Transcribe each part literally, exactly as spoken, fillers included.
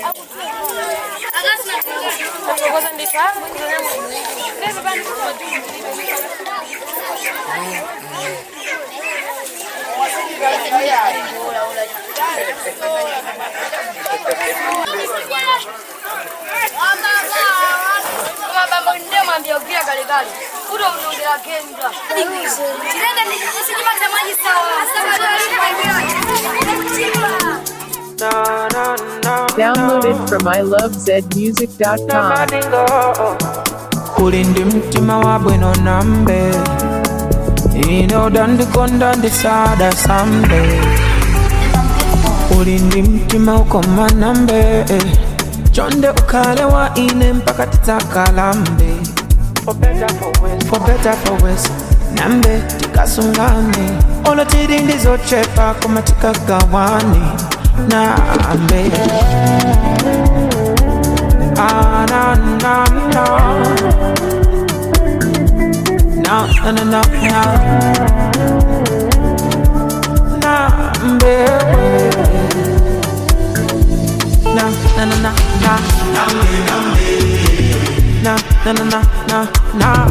Downloaded from I love zed music dot com. Kulindi mtima wa bwino nambe ino dandikonda ndisada sambe. Kulindi mtima ukoma nambe chonde ukale wa ine mpaka titakalambe. For better for worse, for better for worse nambe tikasungane. Olo tiri ndizo chepa kuma tikagawani nambe. Ah, na na na na na na na na mbe na na na na na na na na na na na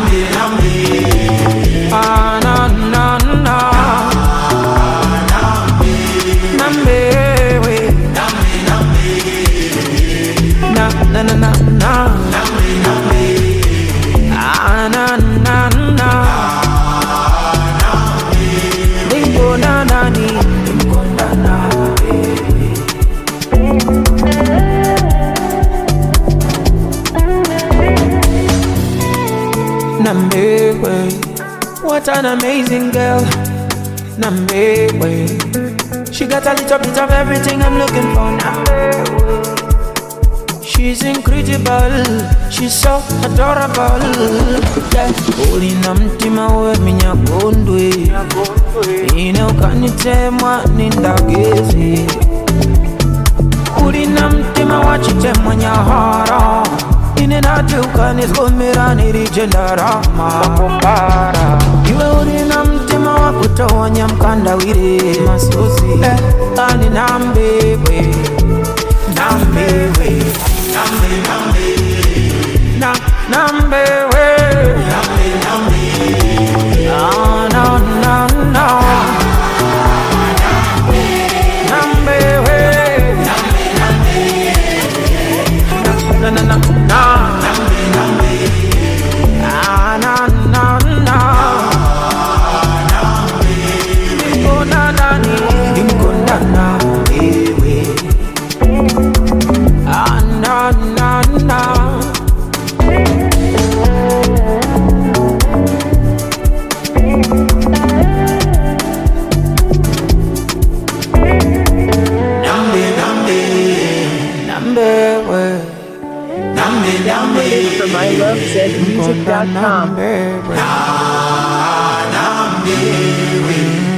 ah na na na na mbe na na na na na ah na na na lingo na na ni lingo na na Nambewe, what an amazing girl. Nambewe, she got a little bit of everything I'm looking for. Nambewe, she's incredible, she's so adorable. Yeah, holy namtima we minya gondwe. Ine ukanitemwa nindagezi. Holy namtima wachitemwa nyahara. Ine nati ukanizgomera nirijendarama. Iwe holy namtima wakutowa nyamkandawiri masuzi. Eh, ani nambewe, nambewe. Nambe, nambe, na, nambe, we. Nambe, nambe, na, na, na, na. Nambe, we. Nambe, nambe, na, na, na, na. Nambe, nambe, na, na, na, na. Limbo na na ni, limbo na na, ewe. Ah, na na na. Nambe nambe nambe we. Nambe nambe From I love zed music dot com. Nambe we.